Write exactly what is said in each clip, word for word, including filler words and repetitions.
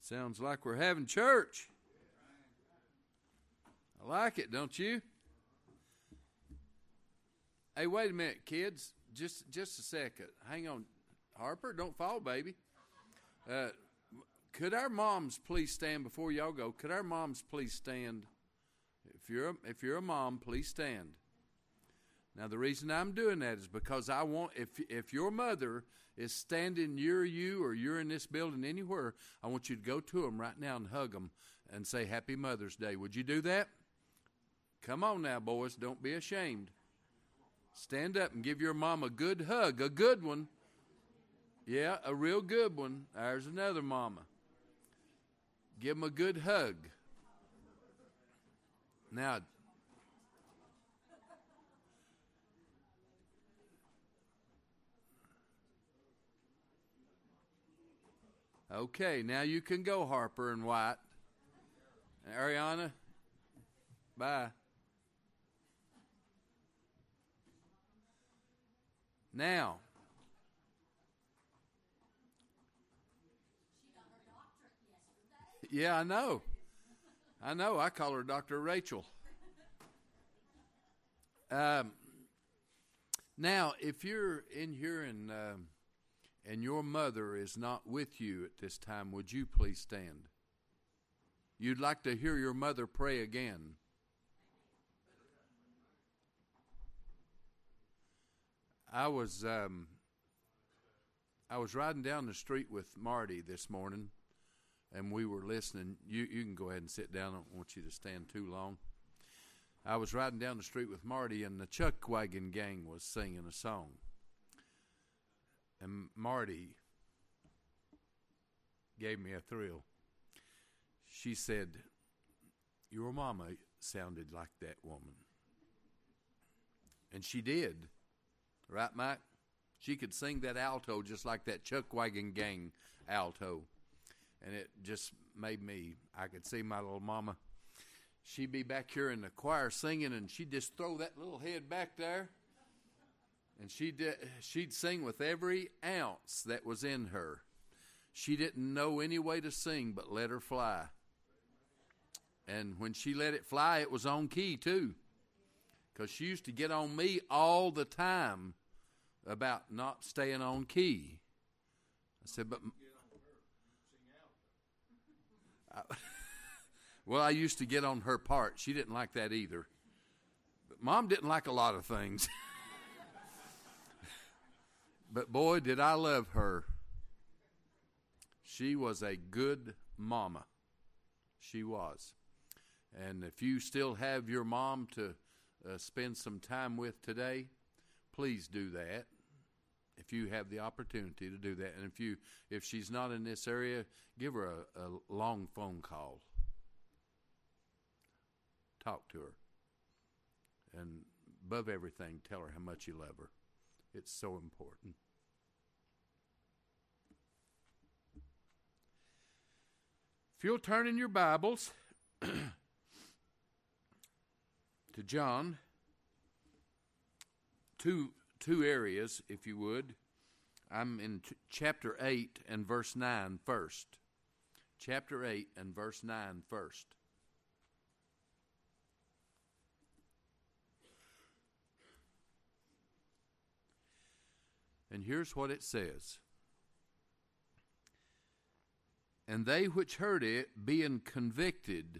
Sounds like we're having church. I like it, don't you? Hey, wait a minute, kids. Just just a second. Hang on. Harper, don't fall, baby. Uh, could our moms please stand before y'all go? Could our moms please stand? If you're a, if you're a mom, please stand. Now, the reason I'm doing that is because I want, if if your mother is standing near you or you're in this building anywhere, I want you to go to them right now and hug them and say Happy Mother's Day. Would you do that? Come on now, boys. Don't be ashamed. Stand up and give your mom a good hug, a good one. Yeah, a real good one. There's another mama. Give them a good hug. Now, okay, now you can go, Harper and White. Ariana, bye. Now, she got her doctorate yesterday. Yeah, I know. I know. I call her Doctor Rachel. Um, now, if you're in here and um, and your mother is not with you at this time, would you please stand? You'd like to hear your mother pray again. I was um, I was riding down the street with Marty this morning, and we were listening. You you can go ahead and sit down. I don't want you to stand too long. I was riding down the street with Marty, and the Chuck Wagon Gang was singing a song. And Marty gave me a thrill. She said, "Your mama sounded like that woman." And she did. Right, Mike? She could sing that alto just like that Chuck Wagon Gang alto. And it just made me, I could see my little mama. She'd be back here in the choir singing, and she'd just throw that little head back there. And she'd, she'd sing with every ounce that was in her. She didn't know any way to sing but let her fly. And when she let it fly, it was on key, too. Because she used to get on me all the time about not staying on key. I said, but... I, well, I used to get on her part. She didn't like that either. But Mom didn't like a lot of things. But boy, did I love her. She was a good mama. She was. And if you still have your mom to uh, spend some time with today, please do that. If you have the opportunity to do that. And if you if she's not in this area, give her a, a long phone call. Talk to her. And above everything, tell her how much you love her. It's so important. If you'll turn in your Bibles to John, two two areas, if you would. I'm in t- chapter eight and verse nine first. Chapter eight and verse nine first. And here's what it says. And they which heard it, being convicted.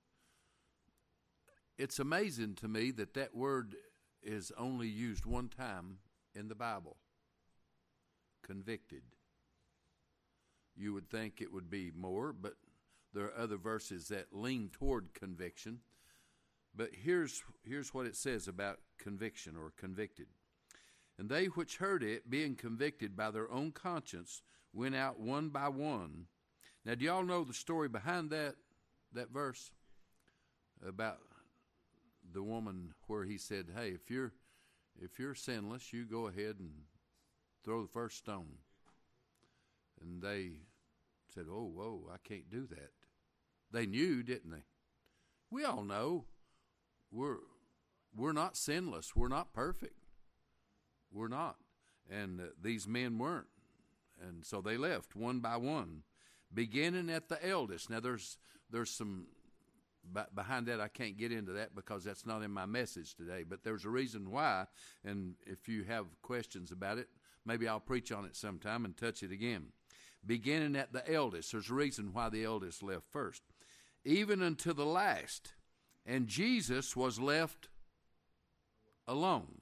It's amazing to me that that word is only used one time in the Bible. Convicted. You would think it would be more, but there are other verses that lean toward conviction. But here's here's what it says about conviction or convicted. And they which heard it, being convicted by their own conscience, went out one by one. Now, do y'all know the story behind that that verse about the woman where he said, "Hey, if you're if you're sinless, you go ahead and throw the first stone." And they said, "Oh, whoa, I can't do that." They knew, didn't they? We all know we're we're not sinless. We're not perfect. We're not. And uh, these men weren't. And so they left one by one. beginning at the eldest. Now, there's there's some behind that. I can't get into that because that's not in my message today. But there's a reason why, and if you have questions about it, maybe I'll preach on it sometime and touch it again. Beginning at the eldest. There's a reason why the eldest left first. Even unto the last. And Jesus was left alone.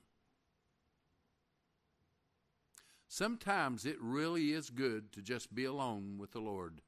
Sometimes it really is good to just be alone with the Lord.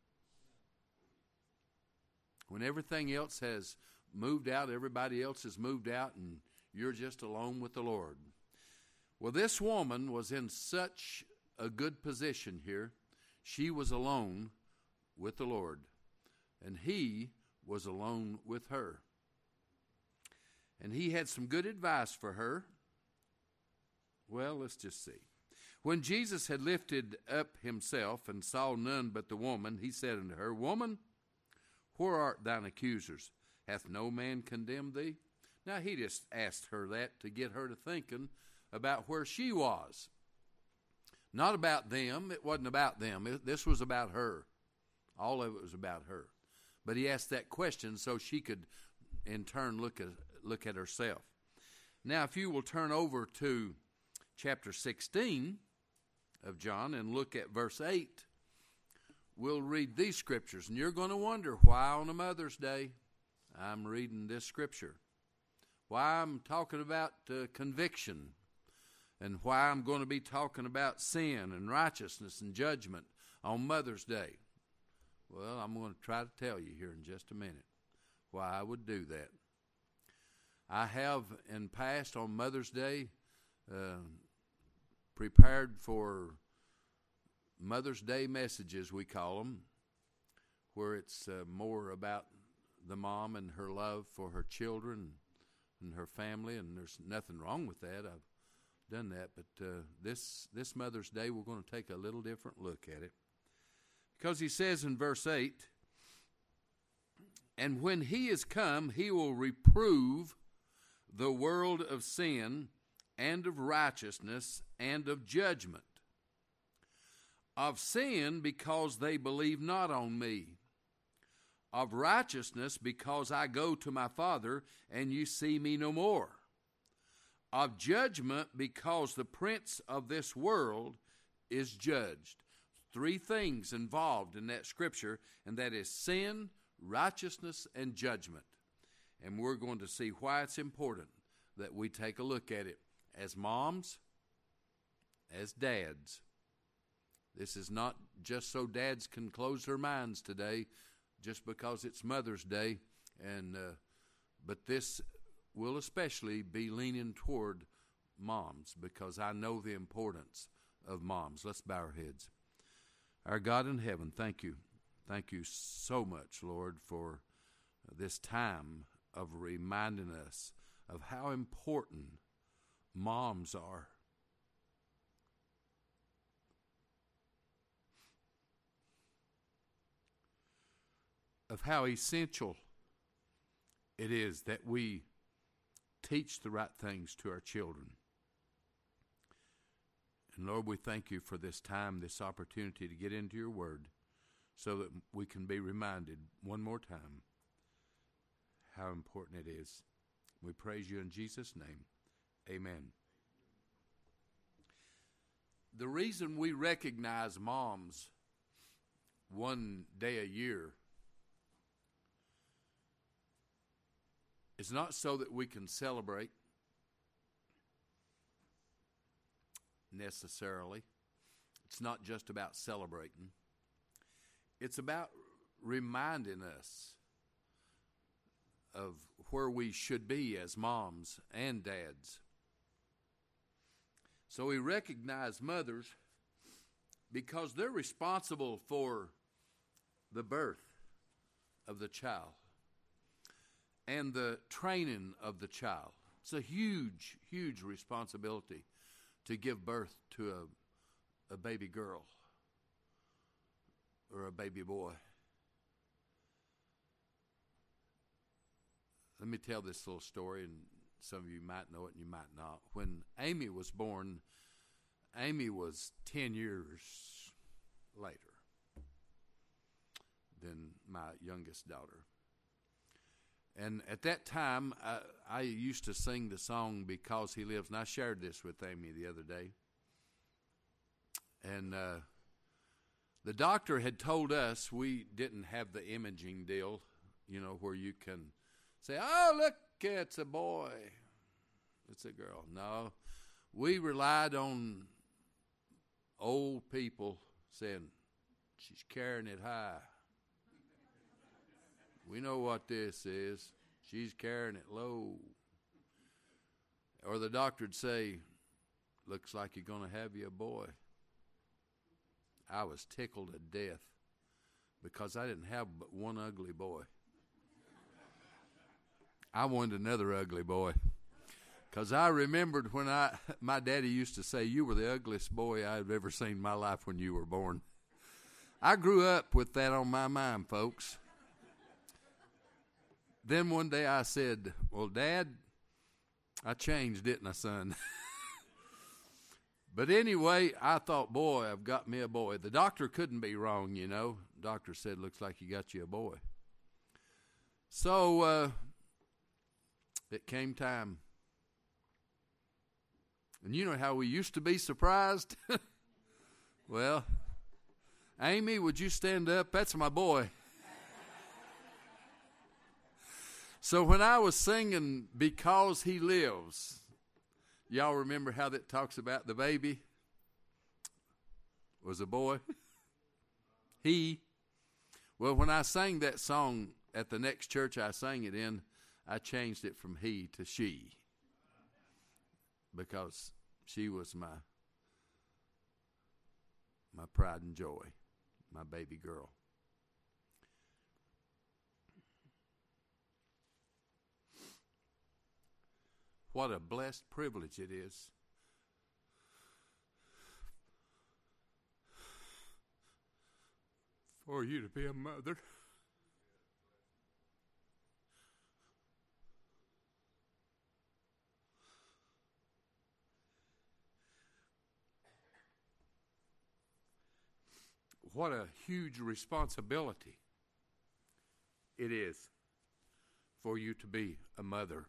When everything else has moved out, everybody else has moved out, and you're just alone with the Lord. Well, this woman was in such a good position here. She was alone with the Lord, and he was alone with her. And he had some good advice for her. Well, let's just see. When Jesus had lifted up himself and saw none but the woman, he said unto her, Woman, where art thine accusers? Hath no man condemned thee? Now, he just asked her that to get her to thinking about where she was. Not about them. It wasn't about them. It, this was about her. All of it was about her. But he asked that question so she could, in turn, look at, look at herself. Now, if you will turn over to chapter sixteen of John and look at verse eight, we'll read these scriptures. And you're going to wonder why on a Mother's Day I'm reading this scripture. Why I'm talking about uh, conviction. And why I'm going to be talking about sin and righteousness and judgment on Mother's Day. Well, I'm going to try to tell you here in just a minute why I would do that. I have in past on Mother's Day uh, prepared for Mother's Day messages, we call them, where it's uh, more about the mom and her love for her children and her family, and there's nothing wrong with that. I've done that, but uh, this this Mother's Day we're going to take a little different look at it, because he says in verse eight, and when he is come, he will reprove the world of sin and of righteousness and of judgment. Of sin, because they believe not on me. Of righteousness, because I go to my Father, and you see me no more. Of judgment, because the prince of this world is judged. Three things involved in that scripture, and that is sin, righteousness, and judgment. And we're going to see why it's important that we take a look at it as moms, as dads. This is not just so dads can close their minds today just because it's Mother's Day, and uh, but this will especially be leaning toward moms, because I know the importance of moms. Let's bow our heads. Our God in heaven, thank you. Thank you so much, Lord, for this time of reminding us of how important moms are. Of how essential it is that we teach the right things to our children. And Lord, we thank you for this time, this opportunity to get into your word so that we can be reminded one more time how important it is. We praise you in Jesus' name. Amen. The reason we recognize moms one day a year is not so that we can celebrate necessarily. It's not just about celebrating. It's about reminding us of where we should be as moms and dads. So we recognize mothers because they're responsible for the birth of the child and the training of the child. It's a huge, huge responsibility to give birth to a, a baby girl or a baby boy. Let me tell this little story, and some of you might know it and you might not. When Amy was born, Amy was ten years later. than my youngest daughter. And at that time, I, I used to sing the song Because He Lives, and I shared this with Amy the other day. And uh, the doctor had told us we didn't have the imaging deal, you know, where you can say, oh, look, it's a boy, it's a girl. No, we relied on old people saying, she's carrying it high. We know what this is. She's carrying it low. Or the doctor would say, looks like you're going to have you a boy. I was tickled to death because I didn't have but one ugly boy. I wanted another ugly boy. Because I remembered when I, my daddy used to say, you were the ugliest boy I've ever seen in my life when you were born. I grew up with that on my mind, folks. Then one day I said, well, Dad, I changed, didn't I, son? But anyway, I thought, boy, I've got me a boy. The doctor couldn't be wrong, you know. Doctor said, looks like you got you a boy. So uh, it came time. And you know how we used to be surprised? Well, Amy, would you stand up? That's my boy. So when I was singing Because He Lives, y'all remember how that talks about the baby was a boy? He. Well, when I sang that song at the next church I sang it in, I changed it from he to she. Because she was my my pride and joy, my baby girl. What a blessed privilege it is for you to be a mother. What a huge responsibility it is for you to be a mother.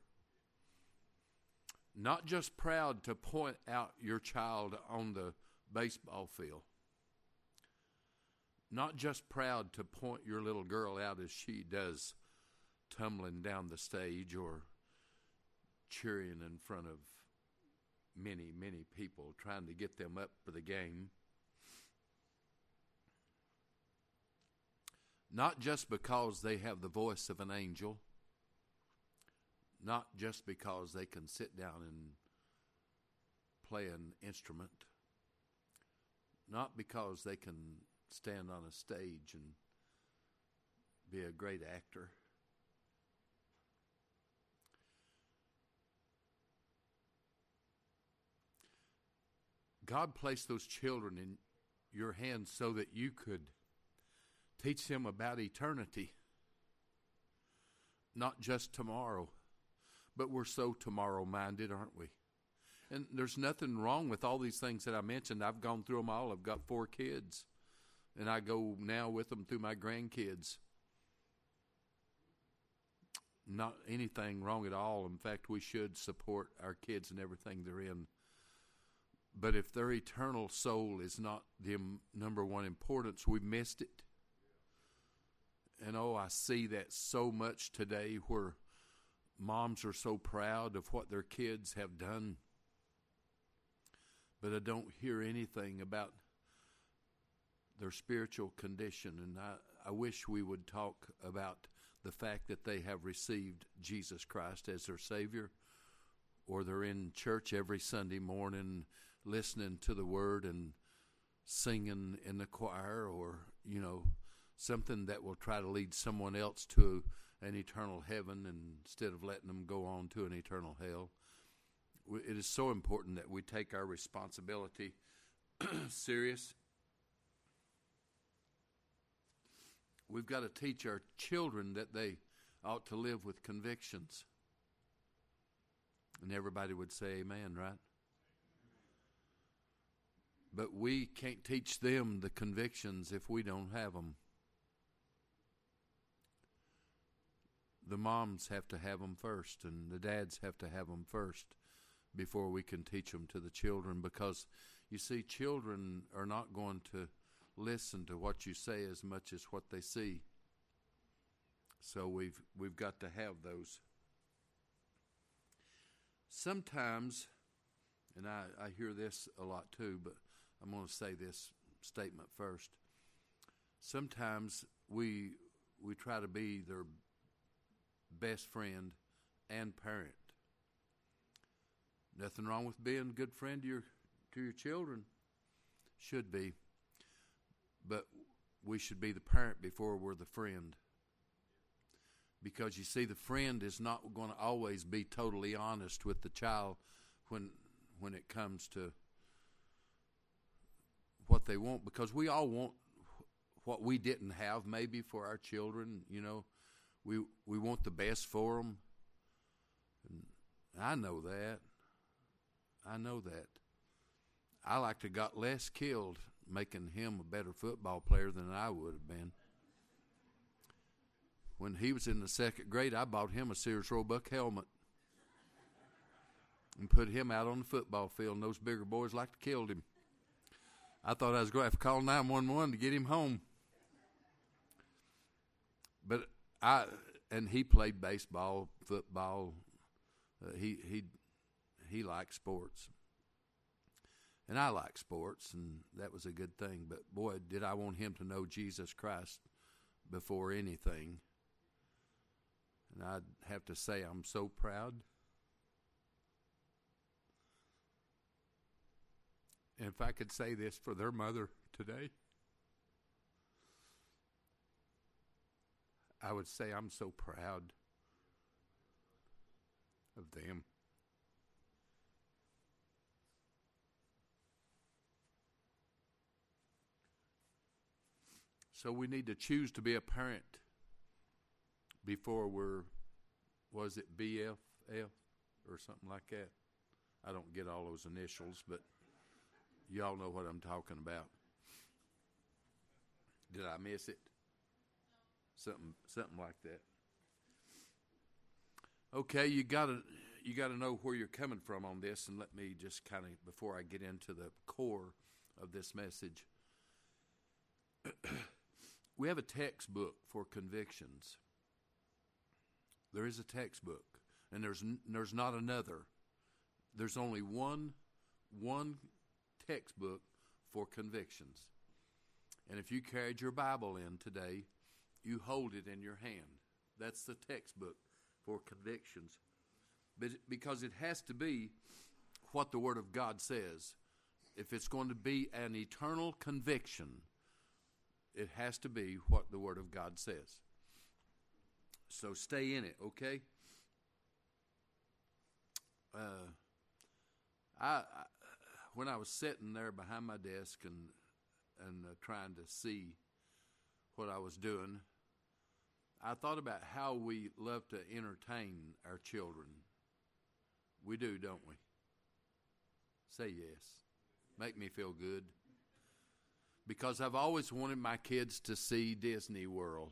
Not just proud to point out your child on the baseball field. Not just proud to point your little girl out as she does tumbling down the stage or cheering in front of many, many people, trying to get them up for the game. Not just because they have the voice of an angel. Not just because they can sit down and play an instrument. Not because they can stand on a stage and be a great actor. God placed those children in your hands so that you could teach them about eternity. Not just tomorrow. But we're so tomorrow-minded, aren't we? And there's nothing wrong with all these things that I mentioned. I've gone through them all. I've got four kids. And I go now with them through my grandkids. Not anything wrong at all. In fact, we should support our kids and everything they're in. But if their eternal soul is not the number one importance, we've missed it. And oh, I see that so much today where moms are so proud of what their kids have done. But I don't hear anything about their spiritual condition. And I, I wish we would talk about the fact that they have received Jesus Christ as their Savior, or they're in church every Sunday morning listening to the Word and singing in the choir, or, you know, something that will try to lead someone else to an eternal heaven instead of letting them go on to an eternal hell. It is so important that we take our responsibility serious. We've got to teach our children that they ought to live with convictions. And everybody would say amen, right? But we can't teach them the convictions if we don't have them. the moms have to have them first, and the dads have to have them first before we can teach them to the children, because you see, children are not going to listen to what you say as much as what they see. So we've we've got to have those. Sometimes, and I, I hear this a lot too, but I'm going to say this statement first. Sometimes we we try to be their best friend and parent. Nothing wrong with being a good friend to your to your children. Should be. But we should be the parent before we're the friend. Because you see, the friend is not going to always be totally honest with the child when when it comes to what they want, because we all want what we didn't have maybe for our children. You know, we we want the best for them. And I know that. I know that. I like to have got Les killed making him a better football player than I would have been. When he was in the second grade, I bought him a Sears Roebuck helmet and put him out on the football field, and those bigger boys like to killed him. I thought I was going to have to call nine one one to get him home. But I and he played baseball, football. Uh, he he he liked sports, and I like sports, and that was a good thing. But boy, did I want him to know Jesus Christ before anything. And I'd have to say I'm so proud. And if I could say this for their mother today, I would say I'm so proud of them. So we need to choose to be a parent before we're, was it B F F or something like that? I don't get all those initials, but y'all know what I'm talking about. Did I miss it? Something, something like that. Okay, you gotta, you gotta know where you're coming from on this, and let me just kind of, before I get into the core of this message, we have a textbook for convictions. There is a textbook, and there's there's not another. There's only one one textbook for convictions. And if you carried your Bible in today, you hold it in your hand. That's the textbook for convictions. But because it has to be what the Word of God says. If it's going to be an eternal conviction, it has to be what the Word of God says. So stay in it, okay? Uh, I, I when I was sitting there behind my desk and and uh, trying to see what I was doing, I thought about how we love to entertain our children. We do, don't we? Say yes. Make me feel good. Because I've always wanted my kids to see Disney World.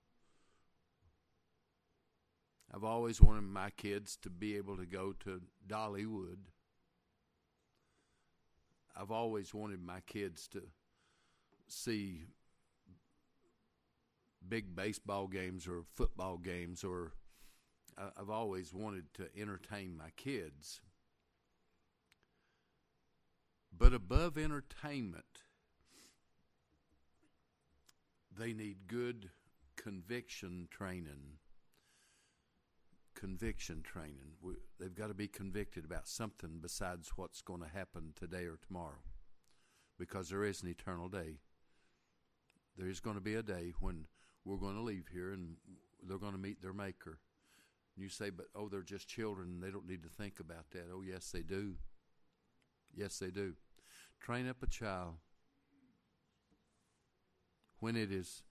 I've always wanted my kids to be able to go to Dollywood. I've always wanted my kids to see big baseball games or football games, or I've always wanted to entertain my kids. But above entertainment, they need good conviction training. Conviction training. We, they've got to be convicted about something besides what's going to happen today or tomorrow, because there is an eternal day. There is going to be a day when we're going to leave here and they're going to meet their Maker. And you say, but oh, they're just children, they don't need to think about that. Oh, yes, they do. Yes, they do. Train up a child when it is,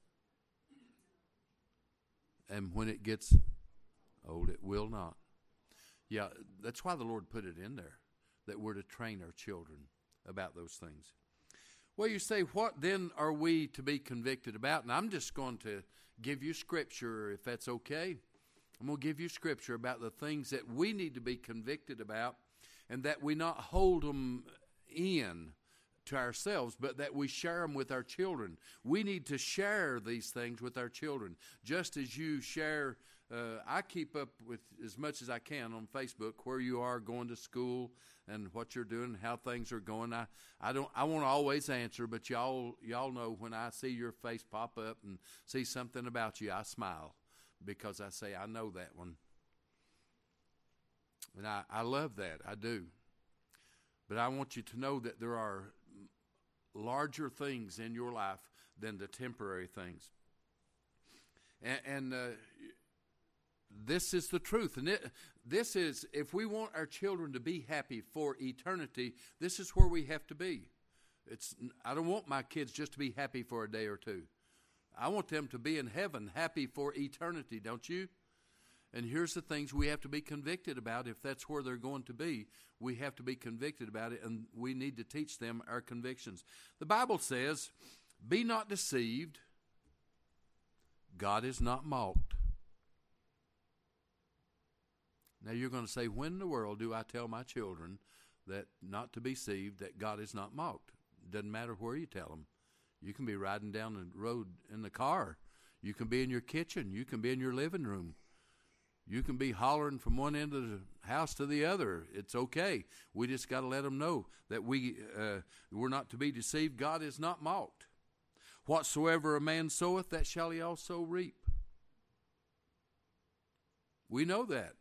and when it gets old, it will not. Yeah, that's why the Lord put it in there, that we're to train our children about those things. Well, you say, what then are we to be convicted about? And I'm just going to give you scripture, if that's okay. I'm going to give you scripture about the things that we need to be convicted about, and that we not hold them in to ourselves, but that we share them with our children. We need to share these things with our children, just as you share. Uh, I keep up with as much as I can on Facebook where you are going to school and what you're doing, how things are going. I, I don't I won't always answer, but y'all y'all know when I see your face pop up and see something about you, I smile, because I say I know that one. And I, I love that. I do. But I want you to know that there are larger things in your life than the temporary things. And, and uh, this is the truth. And it, this is, if we want our children to be happy for eternity, this is where we have to be. It's, I don't want my kids just to be happy for a day or two. I want them to be in heaven happy for eternity, don't you? And here's the things we have to be convicted about. If that's where they're going to be, we have to be convicted about it, and we need to teach them our convictions. The Bible says, be not deceived. God is not mocked. Now you're going to say, when in the world do I tell my children that not to be deceived, that God is not mocked? Doesn't matter where you tell them. You can be riding down the road in the car. You can be in your kitchen. You can be in your living room. You can be hollering from one end of the house to the other. It's okay. We just got to let them know that we, uh, we're not to be deceived. God is not mocked. Whatsoever a man soweth, that shall he also reap. We know that.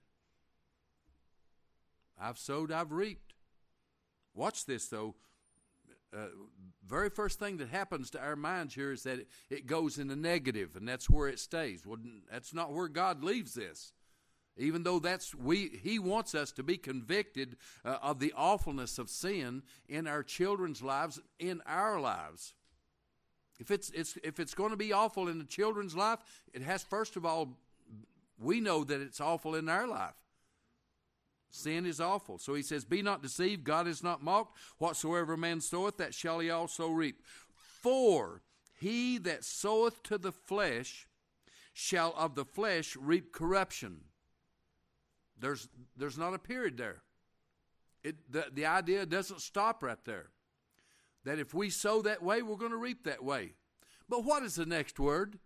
I've sowed, I've reaped. Watch this, though. Uh, very first thing that happens to our minds here is that it, it goes in the negative, and that's where it stays. Well, that's not where God leaves this. Even though that's we, He wants us to be convicted uh, of the awfulness of sin in our children's lives, in our lives. If it's, it's if it's going to be awful in the children's life, it has, first of all, we know that it's awful in our life. Sin is awful. So he says, be not deceived, God is not mocked. Whatsoever a man soweth, that shall he also reap. For he that soweth to the flesh shall of the flesh reap corruption. There's there's not a period there. It the, the idea doesn't stop right there. That if we sow that way, we're going to reap that way. But what is the next word?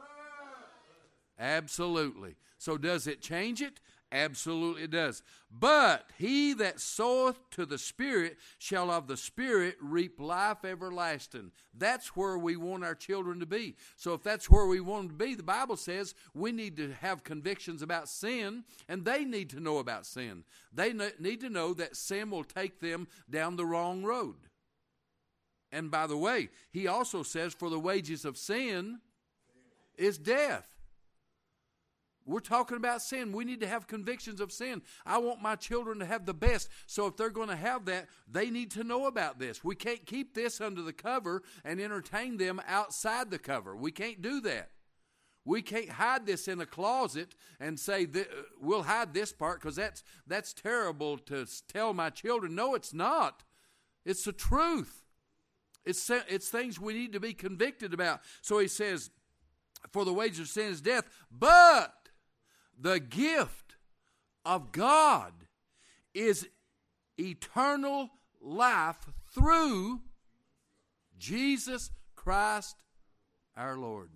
Absolutely. So does it change it? Absolutely it does. But he that soweth to the Spirit shall of the Spirit reap life everlasting. That's where we want our children to be. So if that's where we want them to be, the Bible says we need to have convictions about sin, and they need to know about sin. They need to know that sin will take them down the wrong road. And by the way, he also says, for the wages of sin is death. We're talking about sin. We need to have convictions of sin. I want my children to have the best. So if they're going to have that, they need to know about this. We can't keep this under the cover and entertain them outside the cover. We can't do that. We can't hide this in a closet and say, that we'll hide this part because that's, that's terrible to tell my children. No, it's not. It's the truth. It's, it's things we need to be convicted about. So he says, for the wages of sin is death, but the gift of God is eternal life through Jesus Christ our Lord.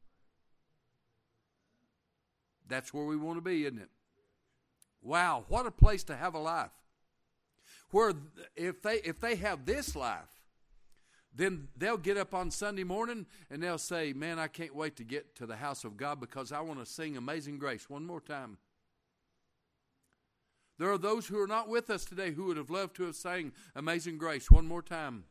That's where we want to be, isn't it? Wow, what a place to have a life. Where if they if they have this life, then they'll get up on Sunday morning and they'll say, man, I can't wait to get to the house of God because I want to sing Amazing Grace one more time. There are those who are not with us today who would have loved to have sang Amazing Grace one more time.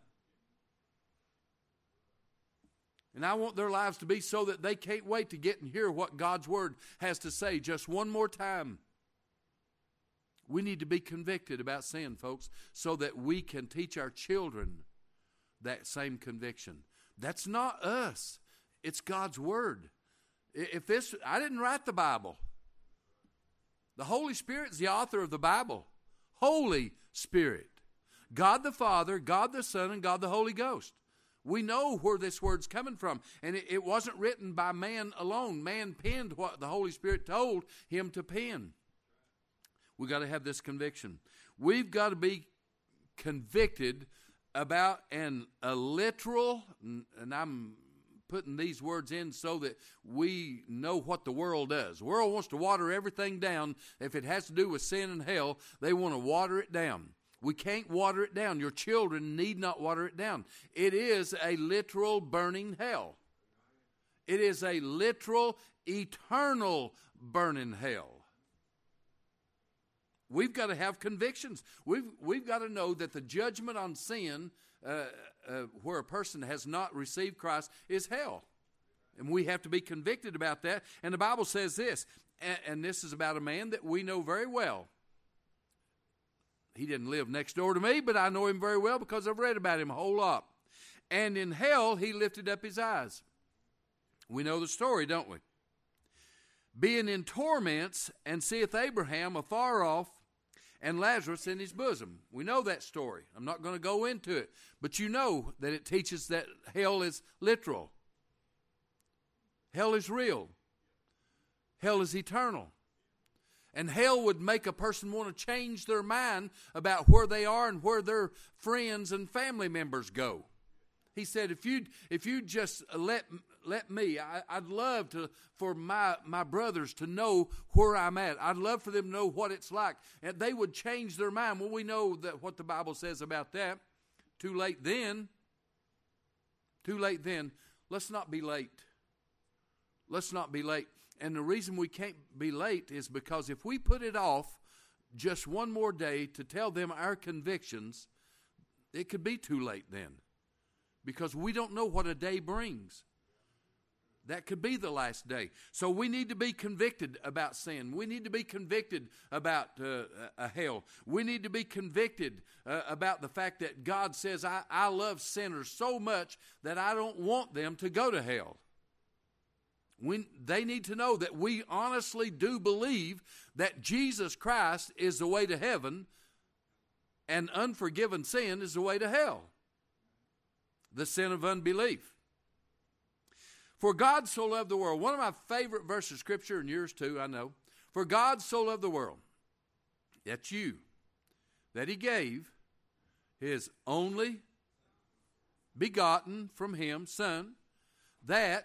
And I want their lives to be so that they can't wait to get and hear what God's Word has to say just one more time. We need to be convicted about sin, folks, so that we can teach our children that same conviction. That's not us. It's God's Word. If this, I didn't write the Bible. The Holy Spirit is the author of the Bible. Holy Spirit. God the Father, God the Son, and God the Holy Ghost. We know where this word's coming from. And it, it wasn't written by man alone. Man penned what the Holy Spirit told him to pen. We've got to have this conviction. We've got to be convicted about an, a literal, and I'm putting these words in so that we know what the world does. The world wants to water everything down. If it has to do with sin and hell, they want to water it down. We can't water it down. Your children need not water it down. It is a literal burning hell. It is a literal, eternal burning hell. We've got to have convictions. We've, we've got to know that the judgment on sin, uh, uh, where a person has not received Christ, is hell. And we have to be convicted about that. And the Bible says this, and, and this is about a man that we know very well. He didn't live next door to me, but I know him very well because I've read about him a whole lot. And in hell, he lifted up his eyes. We know the story, don't we? Being in torments, and seeth Abraham afar off, and Lazarus in his bosom. We know that story. I'm not going to go into it. But you know that it teaches that hell is literal. Hell is real. Hell is eternal. And hell would make a person want to change their mind about where they are and where their friends and family members go. He said, if you'd, if you'd just let, let me, I, I'd love to for my, my brothers to know where I'm at. I'd love for them to know what it's like. And they would change their mind. Well, we know that what the Bible says about that. Too late then. Too late then. Let's not be late. Let's not be late. And the reason we can't be late is because if we put it off just one more day to tell them our convictions, it could be too late then. Because we don't know what a day brings. That could be the last day. So we need to be convicted about sin. We need to be convicted about uh, a hell. We need to be convicted uh, about the fact that God says, I, I love sinners so much that I don't want them to go to hell. When they need to know that we honestly do believe that Jesus Christ is the way to heaven and unforgiven sin is the way to hell. The sin of unbelief. For God so loved the world. One of my favorite verses of Scripture, and yours too, I know. For God so loved the world. That's you. That He gave His only begotten from Him Son, that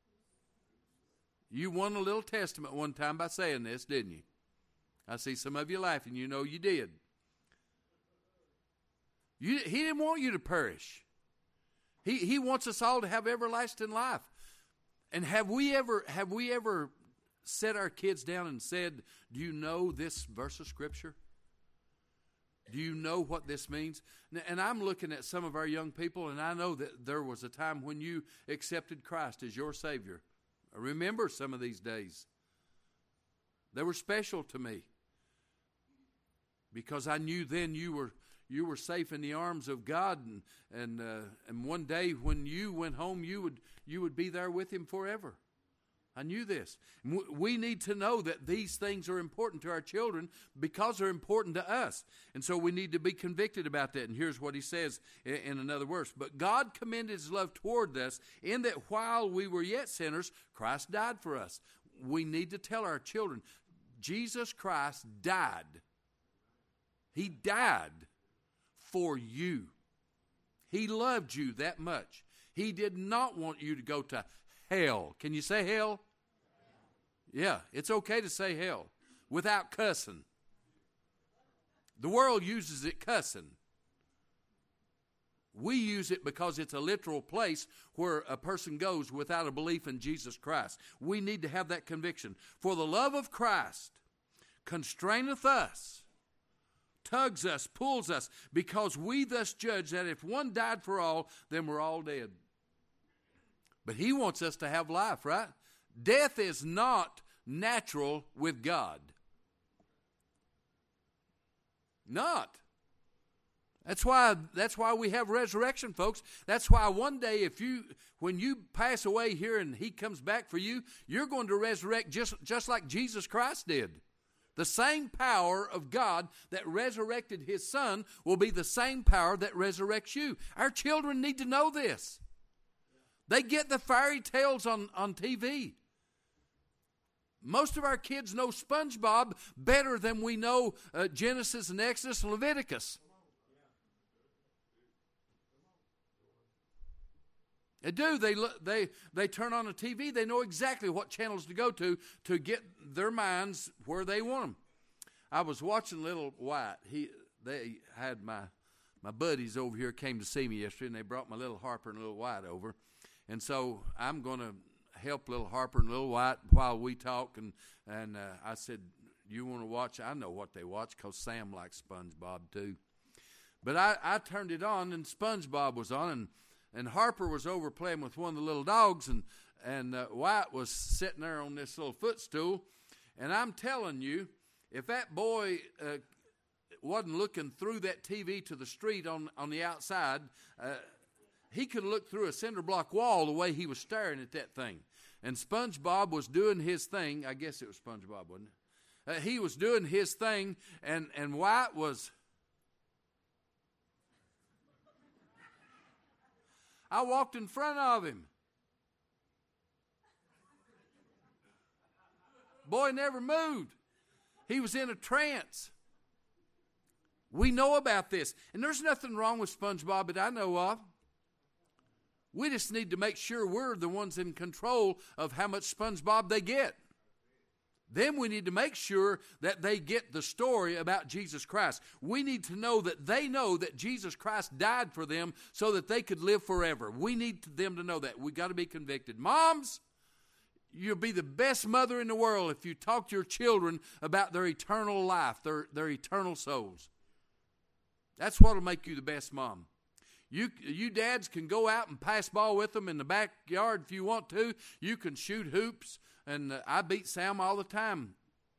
you won a little testament one time by saying this, didn't you? I see some of you laughing. You know you did. You, he didn't want you to perish. He, he wants us all to have everlasting life. And have we ever have we ever set our kids down and said, do you know this verse of Scripture? Do you know what this means? And I'm looking at some of our young people, and I know that there was a time when you accepted Christ as your Savior. I remember some of these days. They were special to me because I knew then you were you were safe in the arms of God, and and uh, and one day when you went home, you would you would be there with Him forever. I knew this. We need to know that these things are important to our children because they're important to us. And so we need to be convicted about that. And here's what he says in another verse. But God commended His love toward us in that while we were yet sinners, Christ died for us. We need to tell our children, Jesus Christ died. He died for you. He loved you that much. He did not want you to go to hell. Can you say hell? Yeah, it's okay to say hell without cussing. The world uses it cussing. We use it because it's a literal place where a person goes without a belief in Jesus Christ. We need to have that conviction. For the love of Christ constraineth us, tugs us, pulls us, because we thus judge that if one died for all, then we're all dead. But He wants us to have life, right? Death is not natural with God. Not. That's why, that's why we have resurrection, folks. That's why one day if you, when you pass away here and He comes back for you, you're going to resurrect just, just like Jesus Christ did. The same power of God that resurrected His Son will be the same power that resurrects you. Our children need to know this. They get the fairy tales on, on T V. Most of our kids know SpongeBob better than we know uh, Genesis and Exodus and Leviticus. They do. They they they turn on the T V. They know exactly what channels to go to to get their minds where they want them. I was watching Little White. He they had my my buddies over here came to see me yesterday, and they brought my Little Harper and Little White over, and so I'm going to help Little Harper and Little White while we talk. And and uh, I said, "You want to watch?" I know what they watch because Sam likes SpongeBob too. But I, I turned it on, and SpongeBob was on, and. And Harper was over playing with one of the little dogs, and, and uh, White was sitting there on this little footstool. And I'm telling you, if that boy uh, wasn't looking through that T V to the street on, on the outside, uh, he could look through a cinder block wall the way he was staring at that thing. And SpongeBob was doing his thing. I guess it was SpongeBob, wasn't it? Uh, he was doing his thing, and, and White was... I walked in front of him. Boy never moved. He was in a trance. We know about this. And there's nothing wrong with SpongeBob that I know of. We just need to make sure we're the ones in control of how much SpongeBob they get. Then we need to make sure that they get the story about Jesus Christ. We need to know that they know that Jesus Christ died for them so that they could live forever. We need them to know that. We've got to be convicted. Moms, you'll be the best mother in the world if you talk to your children about their eternal life, their, their eternal souls. That's what will make you the best mom. You, you dads can go out and pass ball with them in the backyard if you want to. You can shoot hoops. And uh, I beat Sam all the time.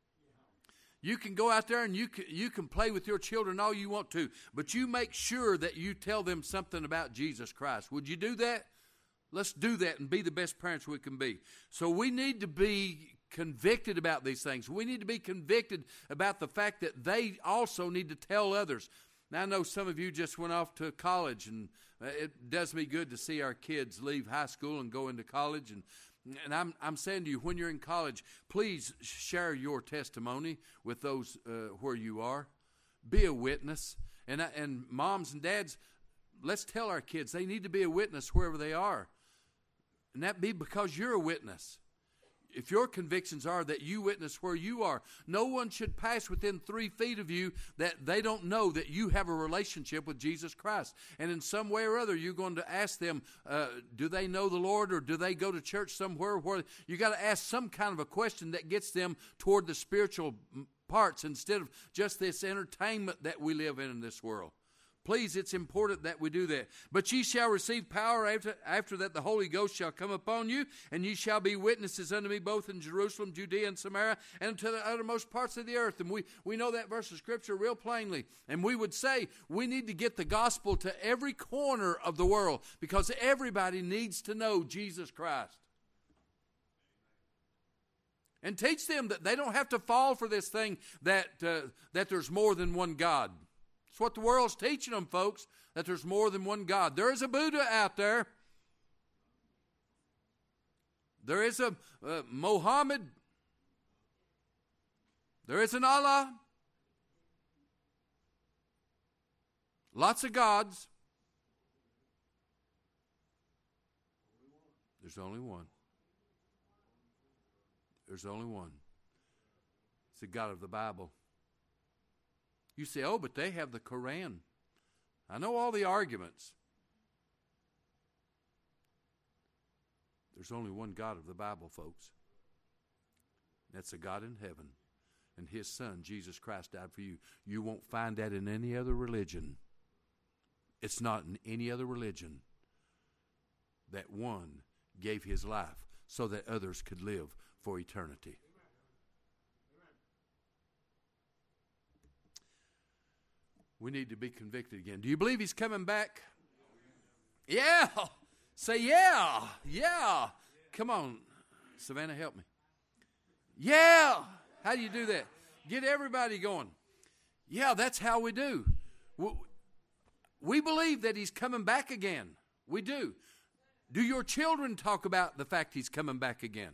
You can go out there and you can, you can play with your children all you want to. But you make sure that you tell them something about Jesus Christ. Would you do that? Let's do that and be the best parents we can be. So we need to be convicted about these things. We need to be convicted about the fact that they also need to tell others. Now, I know some of you just went off to college, and uh, it does me good to see our kids leave high school and go into college. And And I'm I'm saying to you, when you're in college, please share your testimony with those uh, where you are. Be a witness. And and moms and dads, let's tell our kids they need to be a witness wherever they are. And that be because you're a witness. If your convictions are that you witness where you are, no one should pass within three feet of you that they don't know that you have a relationship with Jesus Christ. And in some way or other, you're going to ask them, uh, do they know the Lord, or do they go to church somewhere? Where you got to ask some kind of a question that gets them toward the spiritual parts instead of just this entertainment that we live in in this world. Please, it's important that we do that. But ye shall receive power after, after that the Holy Ghost shall come upon you, and ye shall be witnesses unto me both in Jerusalem, Judea, and Samaria, and to the uttermost parts of the earth. And we, we know that verse of Scripture real plainly. And we would say we need to get the gospel to every corner of the world because everybody needs to know Jesus Christ. And teach them that they don't have to fall for this thing that uh, that there's more than one God. It's what the world's teaching them, folks, that there's more than one God. There is a Buddha out there. There is a uh, Mohammed. There is an Allah. Lots of gods. There's only one. There's only one. It's the God of the Bible. You say, oh, but they have the Quran. I know all the arguments. There's only one God of the Bible, folks. That's a God in heaven. And His Son, Jesus Christ, died for you. You won't find that in any other religion. It's not in any other religion that one gave His life so that others could live for eternity. We need to be convicted again. Do you believe He's coming back? Yeah. Say yeah. Yeah. Come on, Savannah, help me. Yeah. How do you do that? Get everybody going. Yeah, that's how we do. We believe that he's coming back again. We do. Do your children talk about the fact he's coming back again?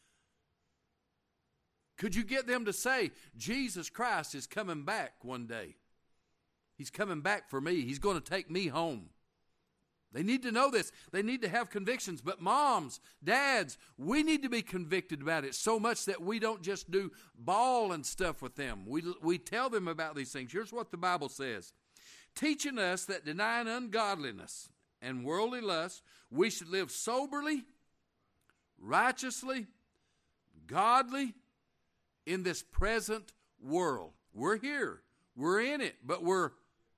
Could you get them to say, Jesus Christ is coming back one day? He's coming back for me. He's going to take me home. They need to know this. They need to have convictions. But moms, dads, we need to be convicted about it so much that we don't just do ball and stuff with them. We, we tell them about these things. Here's what the Bible says. Teaching us that denying ungodliness and worldly lust, we should live soberly, righteously, godly in this present world. We're here. We're in it, but we're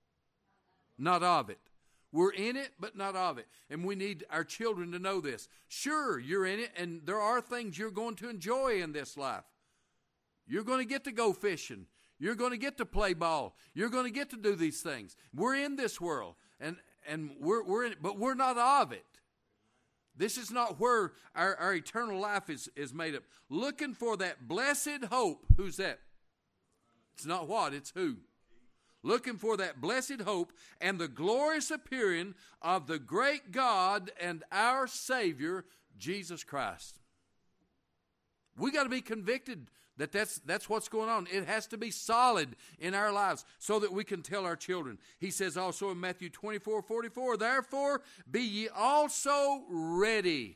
not of it. We're in it, but not of it. And we need our children to know this. Sure, you're in it, and there are things you're going to enjoy in this life. You're going to get to go fishing. You're going to get to play ball. You're going to get to do these things. We're in this world, and, and we're, we're in it, but we're not of it. This is not where our, our eternal life is, is made up. Looking for that blessed hope. Who's that? It's not what, it's who. Looking for that blessed hope and the glorious appearing of the great God and our Savior, Jesus Christ. We got to be convicted that that's, that's what's going on. It has to be solid in our lives so that we can tell our children. He says also in Matthew twenty-four forty-four, therefore be ye also ready.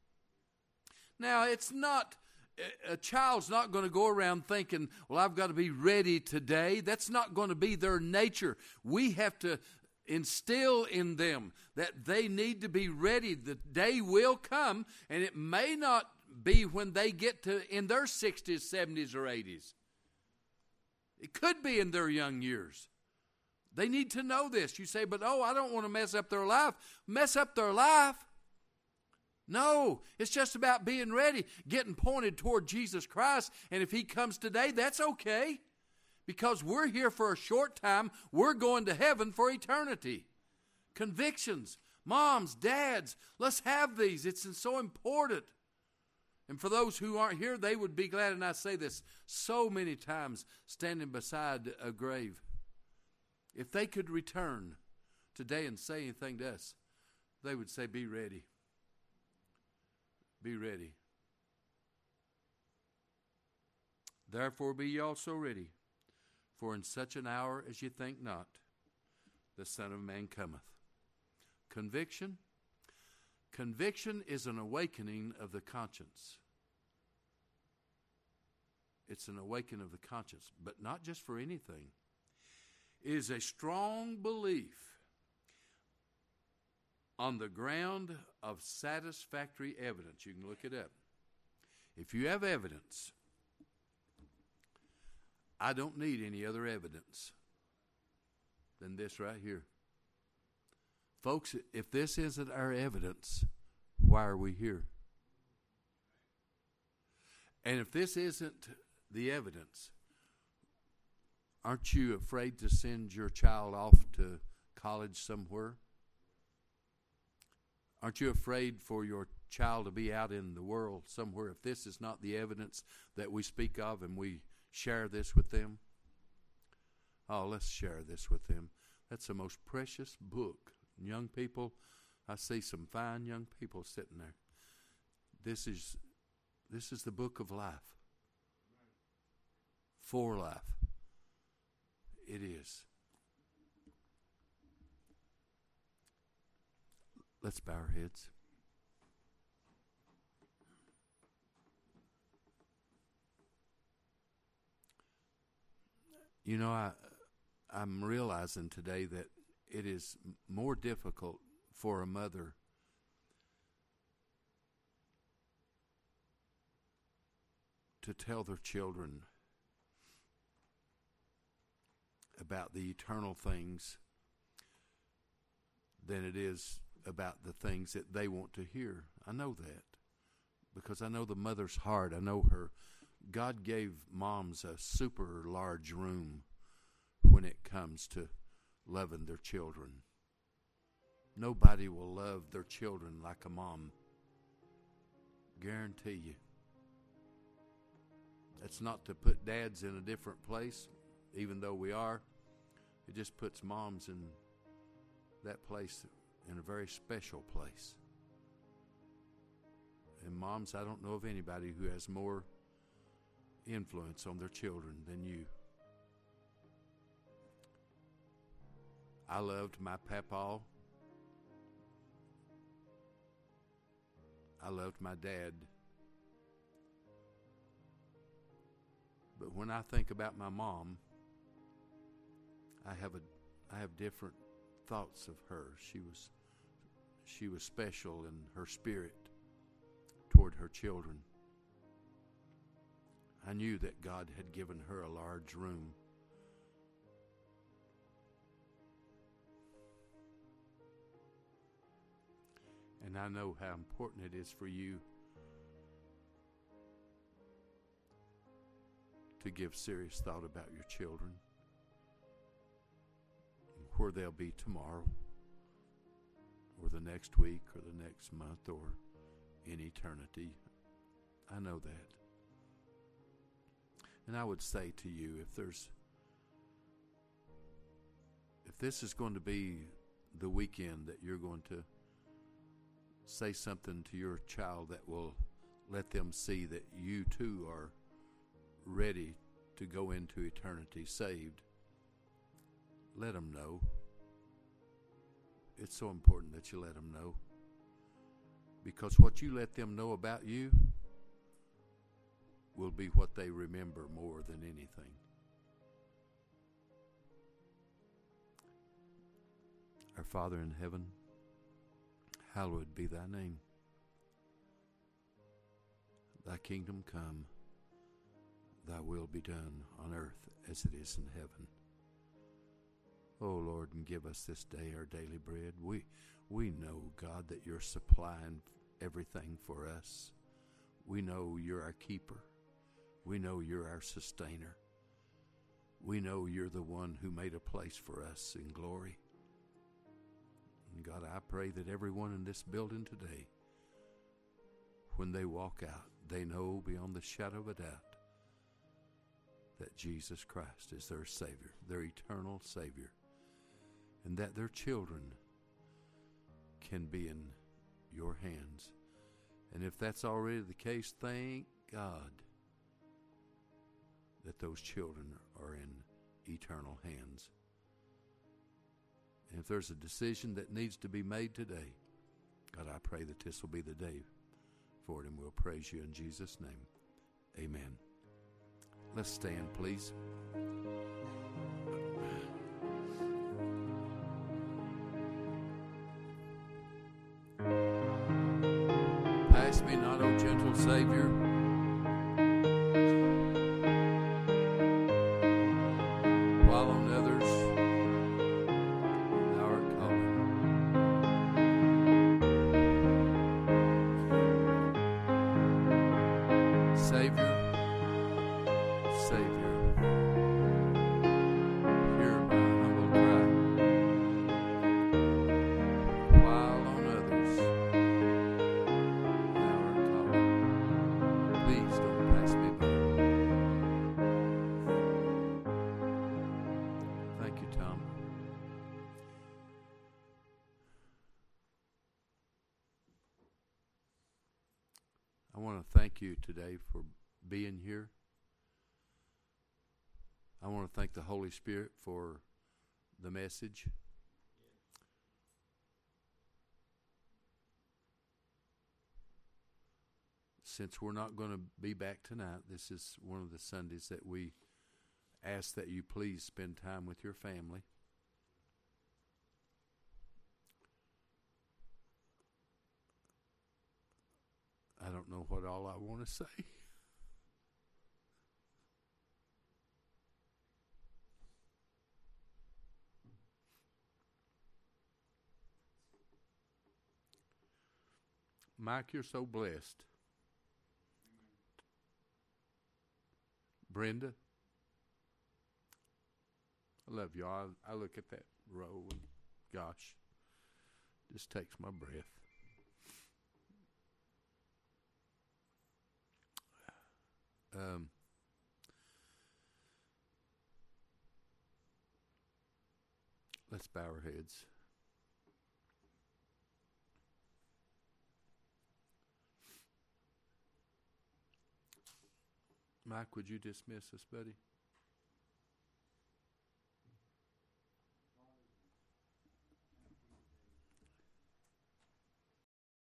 Now, it's not... A child's not going to go around thinking, well, I've got to be ready today. That's not going to be their nature. We have to instill in them that they need to be ready. The day will come, and it may not be when they get to in their sixties, seventies, or eighties. It could be in their young years. They need to know this. You say, but oh, I don't want to mess up their life. Mess up their life? No, it's just about being ready, getting pointed toward Jesus Christ. And if he comes today, that's okay. Because we're here for a short time. We're going to heaven for eternity. Convictions. Moms, dads, let's have these. It's so important. And for those who aren't here, they would be glad, and I say this so many times, standing beside a grave. If they could return today and say anything to us, they would say, be ready. Be ready. Therefore be ye also ready, for in such an hour as ye think not, the Son of Man cometh. Conviction. Conviction is an awakening of the conscience. It's an awakening of the conscience, but not just for anything. It is a strong belief on the ground of satisfactory evidence. You can look it up. If you have evidence, I don't need any other evidence than this right here. Folks, if this isn't our evidence, why are we here? And if this isn't the evidence, aren't you afraid to send your child off to college somewhere? Aren't you afraid for your child to be out in the world somewhere if this is not the evidence that we speak of and we share this with them? Oh, let's share this with them. That's the most precious book. Young people, I see some fine young people sitting there. This is this is the book of life. For life. It is. Let's bow our heads. You know, I, I'm realizing today that it is more difficult for a mother to tell their children about the eternal things than it is about the things that they want to hear. I know that because I know the mother's heart. I know her. God gave moms a super large room when it comes to loving their children. Nobody will love their children like a mom. Guarantee you. It's not to put dads in a different place, even though we are. It just puts moms in that place, in a very special place. And moms, I don't know of anybody who has more influence on their children than you. I loved my papaw. I loved my dad. But when I think about my mom, I have a I have different thoughts of her. She was she was special in her spirit toward her children. I knew that God had given her a large room. And I know how important it is for you to give serious thought about your children, where they'll be tomorrow, or the next week, or the next month, or in eternity. I know that. And I would say to you, if there's, if this is going to be the weekend that you're going to say something to your child that will let them see that you too are ready to go into eternity saved, let them know. It's so important that you let them know, because what you let them know about you will be what they remember more than anything. Our Father in heaven, hallowed be thy name. Thy kingdom come, thy will be done on earth as it is in heaven. Oh Lord, and give us this day our daily bread. We we know, God, that you're supplying everything for us. We know you're our keeper. We know you're our sustainer. We know you're the one who made a place for us in glory. And God, I pray that everyone in this building today, when they walk out, they know beyond the shadow of a doubt that Jesus Christ is their Savior, their eternal Savior, and that their children can be in your hands. And if that's already the case, thank God that those children are in eternal hands. And if there's a decision that needs to be made today, God, I pray that this will be the day for it, and we'll praise you in Jesus' name. Amen. Let's stand, please. Pass me not, O gentle Savior, while on others thou art calling. Savior, Savior, hear my humble cry. While on others thou art calling. Please don't pass me by. Thank you, Tom. I want to thank you today for being here. I want to thank the Holy Spirit for the message. Since we're not going to be back tonight, this is one of the Sundays that we ask that you please spend time with your family. I don't know what all I want to say. Mike, you're so blessed. Brenda, I love you. I, I look at that row and gosh, just takes my breath. Um, Let's bow our heads. Mike, would you dismiss us, buddy?